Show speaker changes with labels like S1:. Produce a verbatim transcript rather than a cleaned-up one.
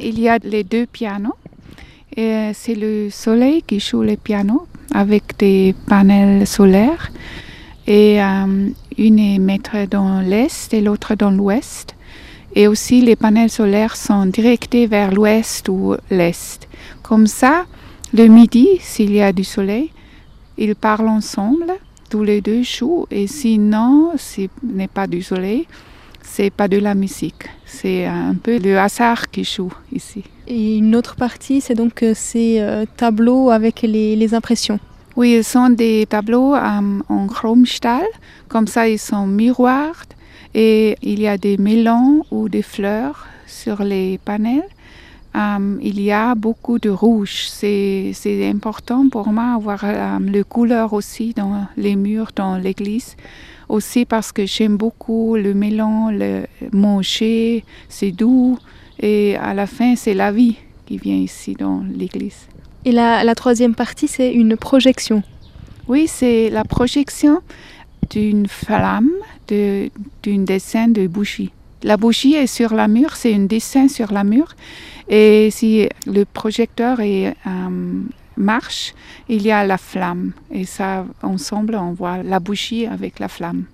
S1: il y a les deux pianos. Et c'est le soleil qui joue les pianos avec des panels solaires. Et euh, une est mettre dans l'est et l'autre dans l'ouest. Et aussi, les panels solaires sont directés vers l'ouest ou l'est. Comme ça, le midi, s'il y a du soleil, ils parlent ensemble, tous les deux jouent. Et sinon, s'il n'est pas du soleil, c'est pas de la musique. C'est un peu le hasard qui joue ici.
S2: Et une autre partie, c'est donc euh, ces euh, tableaux avec les, les impressions.
S1: Oui, ils sont des tableaux euh, en chromstahl. Comme ça, ils sont miroirs. Et il y a des mélons ou des fleurs sur les panels. Um, il y a beaucoup de rouge. C'est, c'est important pour moi d'avoir um, les couleurs aussi dans les murs, dans l'église. Aussi parce que j'aime beaucoup le mélon, le manger, c'est doux. Et à la fin, c'est la vie qui vient ici dans l'église.
S2: Et la, la troisième partie, c'est une projection.
S1: Oui, c'est la projection d'une flamme, de, d'un dessin de bougie. La bougie est sur la mur, c'est un dessin sur la mur. Et si le projecteur est, euh, marche, il y a la flamme. Et ça, ensemble, on voit la bougie avec la flamme.